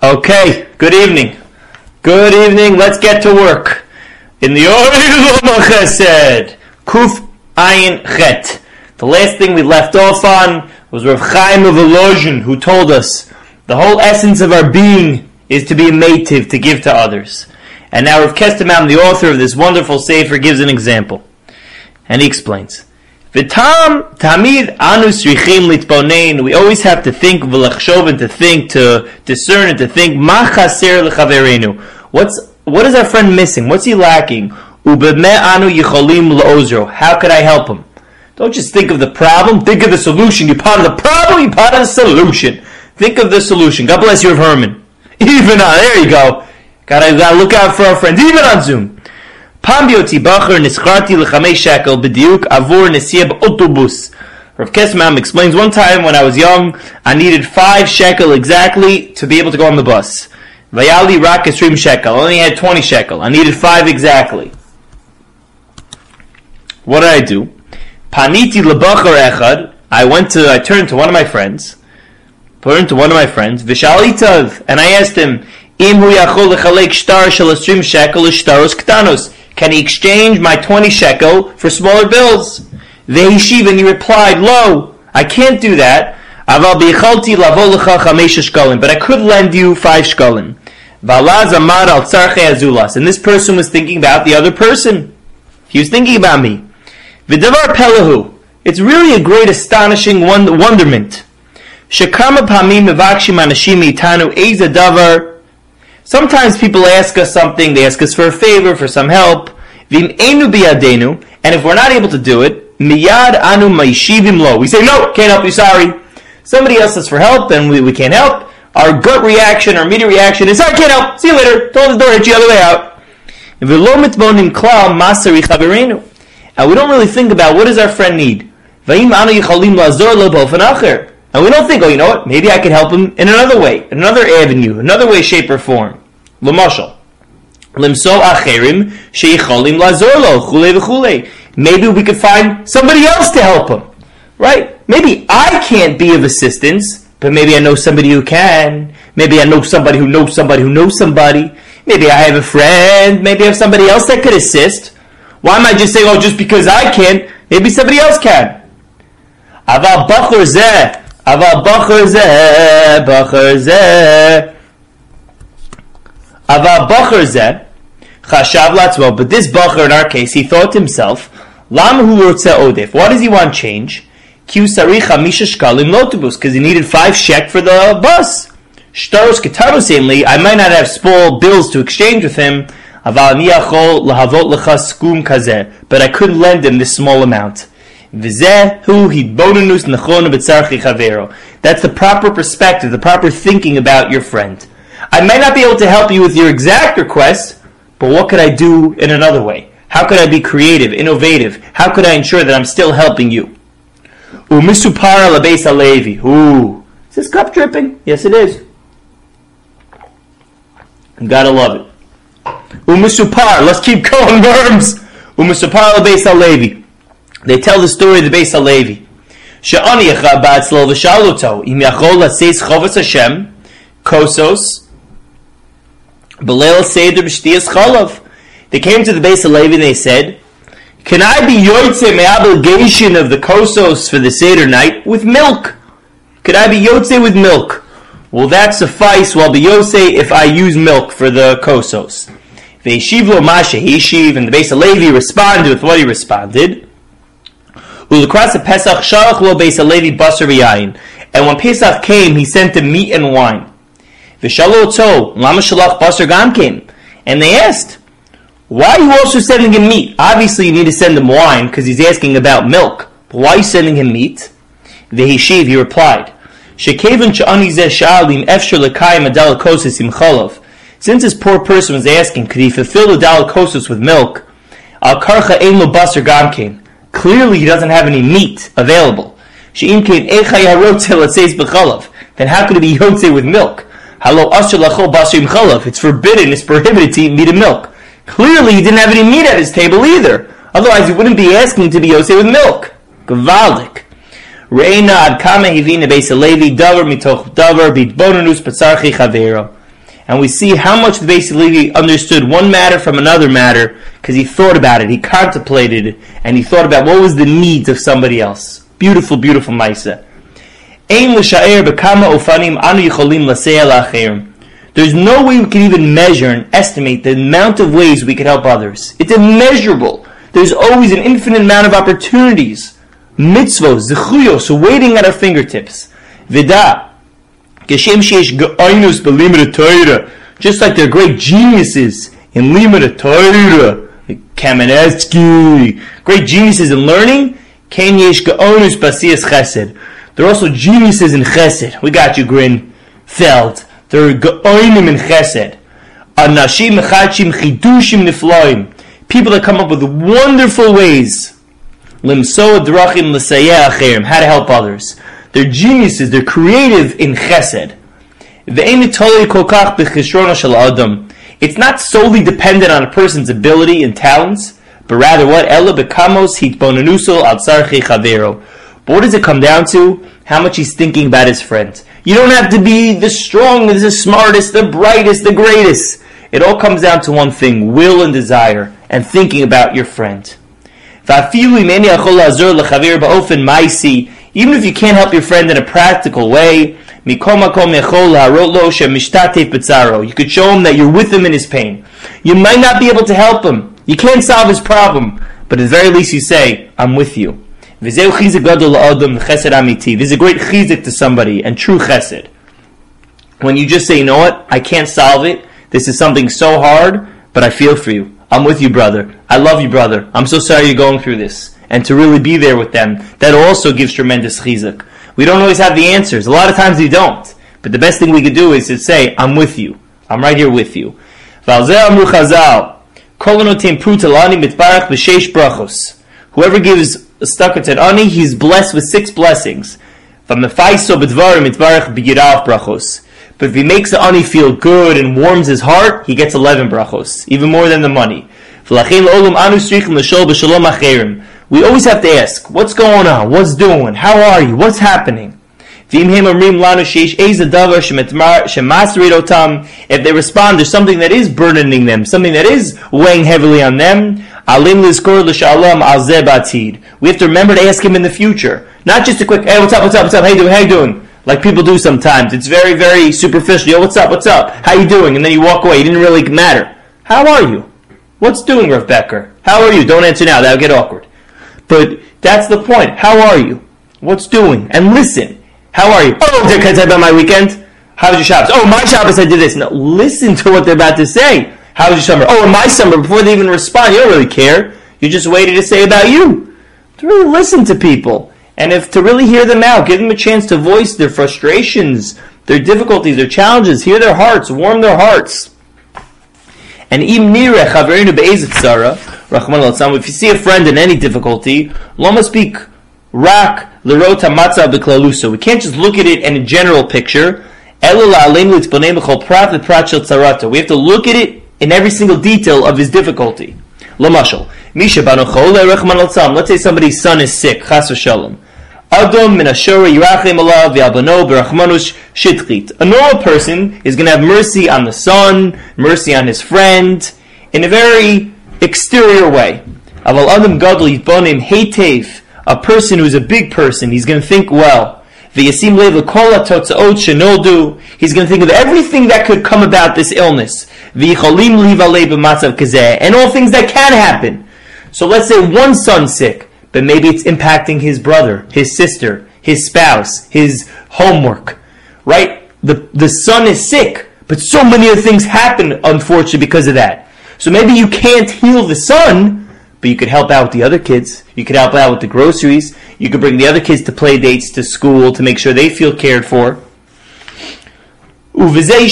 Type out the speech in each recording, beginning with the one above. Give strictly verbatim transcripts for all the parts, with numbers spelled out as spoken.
Okay, good evening. Good evening, let's get to work. In the Olam Chesed, Kuf Ayin Chet. The last thing we left off on was Rav Chaim of Volozhin, who told us the whole essence of our being is to be a meitiv, to give to others. And now Rav Kestemam, the author of this wonderful sefer, gives an example. And he explains. V'tam tamid anu srichim litbonein. We always have to think, v'lachshov, and to think, to discern, and to think. Ma chaser lechaverenu. What's what is our friend missing? What's he lacking? Ubemeh anu yicholim laozro. How could I help him? Don't just think of the problem. Think of the solution. You're part of the problem. You're part of the solution. Think of the solution. God bless you, Rav Herman. Even on there you go. Gotta gotta look out for our friends. Even on Zoom. Pambioti bacher nischarti lechamei shekel b'diuk avur nesiyah b'autobus. Rav Kesmam explains, one time when I was young, I needed five shekel exactly to be able to go on the bus. Vayali rak esrim shekel. I only had twenty shekel. I needed five exactly. What did I do? Paniti lebacher echad. I went to, I turned to one of my friends. Turned to one of my friends. V'shalitav. And I asked him, Im hu yachol lechalek shtar shel esrim shekel l'shtaros ktanos. Can he exchange my twenty shekel for smaller bills? Vehishiv, and he replied, Lo, I can't do that. Aval b'yichalti lavo lecha chamesh shkolim, but I could lend you five shkolim. V'alaz amar al tzarchei azulas, and this person was thinking about the other person. He was thinking about me. V'davar pelahu, it's really a great, astonishing wonderment. Shekama pamim mevakshim anashim itanu eiza davar. Sometimes people ask us something, they ask us for a favor, for some help. V'im einu biyadenu, and if we're not able to do it, miyad anu ma'ishivim lo. We say, no, can't help you, sorry. Somebody asks us for help, and we, we can't help. Our gut reaction, our immediate reaction is, sorry, can't help, see you later, close the door, hit you the other way out. V'lo mitbonim klal masari chaverenu. And we don't really think about, what does our friend need? V'im anu yicholim lazor lo b'ofen acher. And we don't think, oh, you know what, maybe I can help him in another way, in another avenue, another way, shape, or form. L'mashal. Limso acherim sheyicholim lazorlo, chule v'chule. Maybe we could find somebody else to help him. Right? Maybe I can't be of assistance, but maybe I know somebody who can. Maybe I know somebody who knows somebody who knows somebody. Maybe I have a friend. Maybe I have somebody else that could assist. Why am I just saying, oh, just because I can't, maybe somebody else can? Aval bachur zeh. Aval bachur zeh, bachur zeh, aval bachur zeh, chashav latzmo. But this bachur, in our case, he thought to himself, lam hu rotze odef. Why does he want change? Ki usarich hamisha shkalim lotobus, because he needed five shek for the bus. Shtaros ketaros ainli. I might not have small bills to exchange with him. Aval ani yachol lahavot lecha skum kazeh. But I couldn't lend him this small amount. That's the proper perspective, the proper thinking about your friend. I may not be able to help you with your exact request, but what could I do in another way? How could I be creative, innovative? How could I ensure that I'm still helping you? Ooh, is this cup dripping? Yes, it is. You gotta love it. Umisupar, let's keep going, worms. Umisupar lebeis halevi. They tell the story of the Beis HaLevi. She'ani echad ba'atzlo v'shaloto im yachol laseis chovas Hashem kosos b'leil seder b'shtiyas cholav. They came to the Beis HaLevi and they said, can I be yotze my obligation of the kosos for the seder night with milk? Could I be yotze with milk? Will that suffice? Well, be yotze if I use milk for the kosos. Ve'yeshiv lo ma shehishiv, and the Beis HaLevi responded with what he responded. And when Pesach came, he sent him meat and wine. And they asked, why are you also sending him meat? Obviously you need to send him wine because he's asking about milk. But why are you sending him meat? He replied, since this poor person was asking, could he fulfill the dalakosis with milk? Al karcha ein lo basar gamkein. Clearly he doesn't have any meat available. Then how could it be yotze with milk? It's forbidden, it's prohibited to eat meat and milk. Clearly he didn't have any meat at his table either. Otherwise he wouldn't be asking to be yotze with milk. Gavaldik. Reina ad kama hivina Beis HaLevi davar mitoch davar bitbonanus patzarchi chavero. And we see how much the Beis Halevi understood one matter from another matter, because he thought about it, he contemplated it, and he thought about what was the needs of somebody else. Beautiful, beautiful Maisa. There's no way we can even measure and estimate the amount of ways we could help others. It's immeasurable. There's always an infinite amount of opportunities, mitzvos, zechuyos, waiting at our fingertips. Vida, just like they're great geniuses in Limud Torah, like Kamenetsky, great geniuses in learning, ken yesh ge'onus b'asiyas chesed. They're also geniuses in chesed. We got you, Grinfeld. They're ge'onim in chesed. Anashim mechadshim chidushim nifloim. People that come up with wonderful ways. Limso drachim l'sayeh acherim. How to help others. They're geniuses. They're creative in chesed. It's not solely dependent on a person's ability and talents, but rather what? But what does it come down to? How much he's thinking about his friend. You don't have to be the strongest, the smartest, the brightest, the greatest. It all comes down to one thing, will and desire, and thinking about your friend. Even if you can't help your friend in a practical way, you could show him that you're with him in his pain. You might not be able to help him. You can't solve his problem, but at the very least you say, I'm with you. This is a great chizik to somebody, and true chesed. When you just say, you know what, I can't solve it, this is something so hard, but I feel for you. I'm with you, brother. I love you, brother. I'm so sorry you're going through this. And to really be there with them, that also gives tremendous chizik. We don't always have the answers. A lot of times we don't. But the best thing we could do is to say, I'm with you. I'm right here with you. Whoever gives a stucco to ani, he's blessed with six blessings. But if he makes the ani feel good and warms his heart, he gets eleven brachos, even more than the money. We always have to ask, what's going on? What's doing? How are you? What's happening? If they respond, there's something that is burdening them, something that is weighing heavily on them. We have to remember to ask him in the future. Not just a quick, hey, what's up, what's up, what's up, how you doing, how you doing? Like people do sometimes. It's very, very superficial. Yo, what's up, what's up? How you doing? And then you walk away. It didn't really matter. How are you? What's doing, Rav Becker? How are you? Don't answer now. That'll get awkward. But that's the point. How are you? What's doing? And listen. How are you? Oh, can I tell you about my weekend? How was your Shabbos? Oh, my Shabbos, I did this. No, listen to what they're about to say. How was your summer? Oh, my summer. Before they even respond, you don't really care. You just waited to say about you. To really listen to people. And if to really hear them out, give them a chance to voice their frustrations, their difficulties, their challenges, hear their hearts, warm their hearts. And if you see a friend in any difficulty, lama speak rak lerota matzah b'klaluso. We can't just look at it in a general picture. We have to look at it in every single detail of his difficulty. Let's say somebody's son is sick, chas v'shalom. Adam min ashura yirachem alav v'albano b'rachmanus shitchit. A normal person is going to have mercy on the son, mercy on his friend, in a very exterior way. Aval adam gadol yitbonim heitev. A person who's a big person, he's going to think well. V'yasim lev l'kol ha'totzaot shenoldu. He's going to think of everything that could come about this illness. V'yicholim livalei b'matzav kazeh. And all things that can happen. So let's say one son's sick, but maybe it's impacting his brother, his sister, his spouse, his homework, right? The the son is sick, but so many other things happen, unfortunately, because of that. So maybe you can't heal the son, but you could help out with the other kids. You could help out with the groceries. You could bring the other kids to play dates, to school, to make sure they feel cared for. And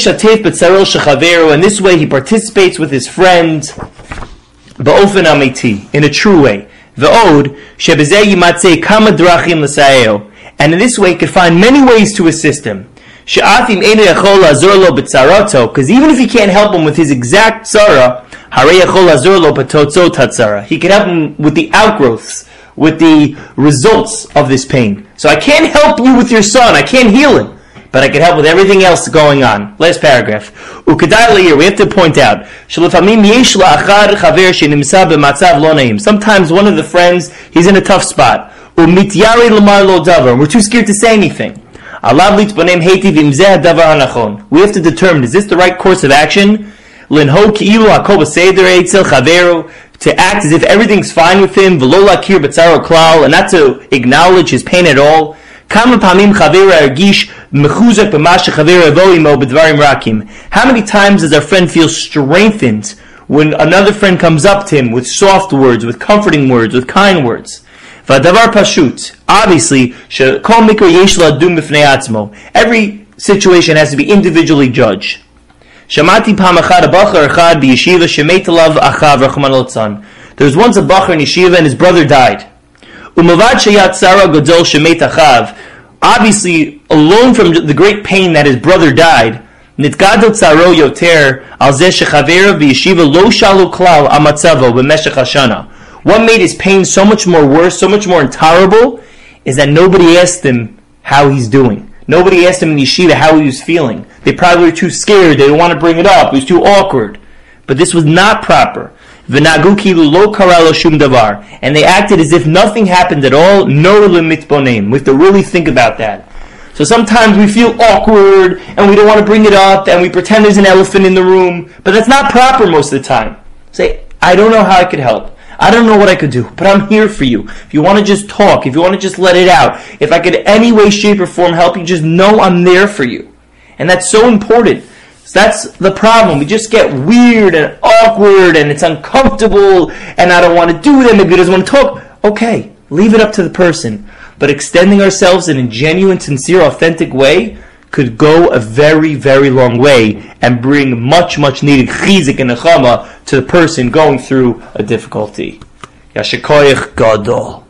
this way he participates with his friend, ba'ofen amiti, in a true way. V'od, shebezeh yimatzeh kama drachim l'sa'eo. And in this way he could find many ways to assist him. She'afim einu yachol lazor lo b'tzarato, because even if he can't help him with his exact tzara, harei yachol lazor lo b'totzot hatzara. He can help him with the outgrowths, with the results of this pain. So I can't help you with your son, I can't heal him, but I can help with everything else going on. Last paragraph. Ukadai here, we have to point out, sometimes one of the friends, he's in a tough spot. And we're too scared to say anything. We have to determine, is this the right course of action? To act as if everything's fine with him, and not to acknowledge his pain at all. How many times does our friend feel strengthened when another friend comes up to him with soft words, with comforting words, with kind words? Obviously, every situation has to be individually judged. There was once a bachar in yeshiva and his brother died. Obviously, alone from the great pain that his brother died, what made his pain so much more worse, so much more intolerable, is that nobody asked him how he's doing. Nobody asked him in yeshiva how he was feeling. They probably were too scared, they didn't want to bring it up, it was too awkward. But this was not proper. And they acted as if nothing happened at all. No limit bonem. We have to really think about that. So sometimes we feel awkward and we don't want to bring it up and we pretend there's an elephant in the room, but that's not proper most of the time. Say, I don't know how I could help. I don't know what I could do, but I'm here for you. If you want to just talk, if you want to just let it out, if I could any way, shape, or form help you, just know I'm there for you. And that's so important. So that's the problem. We just get weird and awkward and it's uncomfortable and I don't want to do that. Maybe he doesn't want to talk. Okay, leave it up to the person. But extending ourselves in a genuine, sincere, authentic way could go a very, very long way and bring much, much needed chizik and nechama to the person going through a difficulty. Yashikoyach Gadol.